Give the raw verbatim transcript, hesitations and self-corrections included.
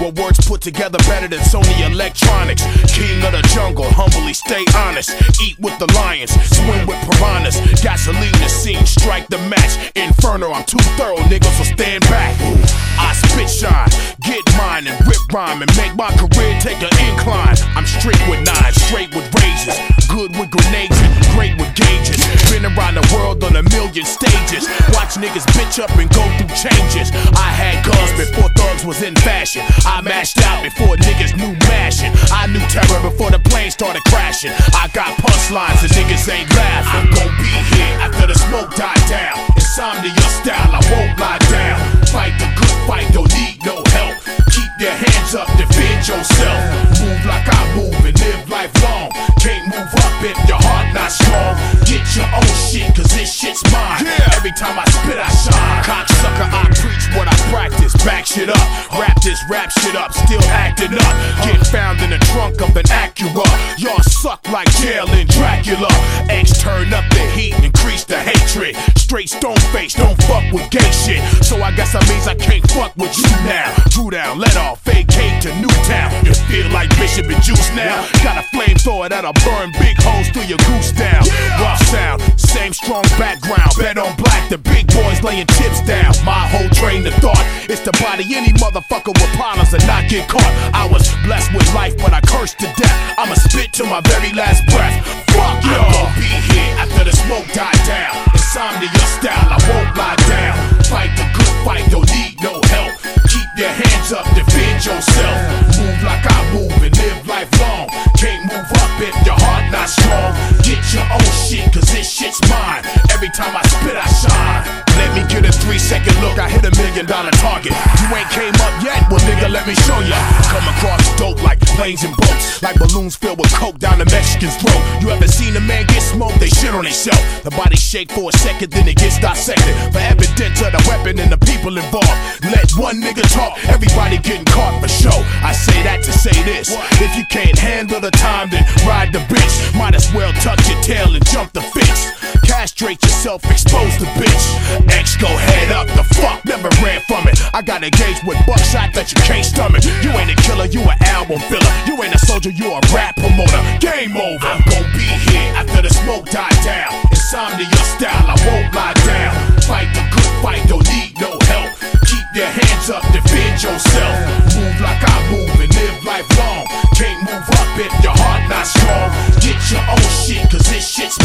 Well, words put together better than Sony Electronics. King of the jungle, humbly stay honest. Eat with the lions, swim with piranhas. Gasoline the scene, strike the match. Inferno, I'm too thorough, niggas will stand back. I spit shine, get mine and rip rhyme and make my career take an incline. I'm strict with nines, straight with razors, good with grenades and great with gauges. Been around the world on a million stages. Watch niggas bitch up and go through changes. I had guns before thugs was in fashion. I mashed out before niggas knew mashing. I knew terror before the plane started crashing. I got punchlines and niggas ain't laughing. I'm gon' be here after the smoke died down. Insomnia style, I won't lie down. Fight the good fight, don't need no help. Keep your hands up, defend yourself. Move like I move and live life long. Can't move up if your heart not strong. Get your own shit, cause this shit's mine. Yeah. Every time I spit, I shine. Cocksucker, I preach what I practice. Back shit up, rap this rap shit up. Still acting up. Get found in the trunk of an Acura. Y'all suck like jail in Dracula. X turn up the heat, increase the hatred. Straight stone face, don't fuck with gay shit. So I guess that means I can't fuck with you now. Drew down, let off, vacate to Newtown. You feel like Bishop and Juice now. Got a flamethrower that'll burn big holes through your goose down. Rough sound, same strong background. Bet on black, the big boys laying chips down. My whole train of thought is to body any motherfucker with problems and not get caught. I was blessed with life, but I cursed to death. I'ma spit to my very last breath. Fuck y'all. I'm gon' be here after the smoke died down. Insomnia style, I won't lie down. Fight the good fight, don't need no help. Keep your hands up, defend yourself. Move like I move and live life long. Can't move up if your heart not strong. Get your own shit, cause this shit's mine. Every time I spit, I shine. Let me get a three second look, I hit a million dollar target. You ain't came up yet? Well nigga, let me show ya. Come across dope like planes and boats. Like balloons filled with coke down the Mexican's throat. You ever seen a man get smoked? They shit on themselves. The body shake for a second, then it gets dissected. For evidence of the weapon and the people involved. Let one nigga talk, everybody getting caught for show. I say that to say this. If you can't handle the time, then ride the bitch. Might as well tuck your tail and jump the fence. Castrate yourself, expose the bitch. X go head up, the fuck never ran from it. I got engaged with buckshot that you can't stomach. You ain't a killer, you an album filler. You ain't a soldier, you a rap promoter. Game over. I'm gon' be here after the smoke died down. Insomnia style, I won't lie down. Fight the good fight, don't need no help. Keep your hands up, defend yourself. Move like I move and live life long. Can't move up if your heart not strong. Get your own shit, cause this shit's